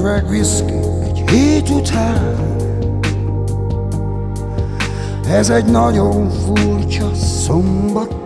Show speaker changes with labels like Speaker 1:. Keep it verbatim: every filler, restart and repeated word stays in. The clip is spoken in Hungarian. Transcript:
Speaker 1: üveg viszki egy hét után. Ez egy nagyon furcsa szombat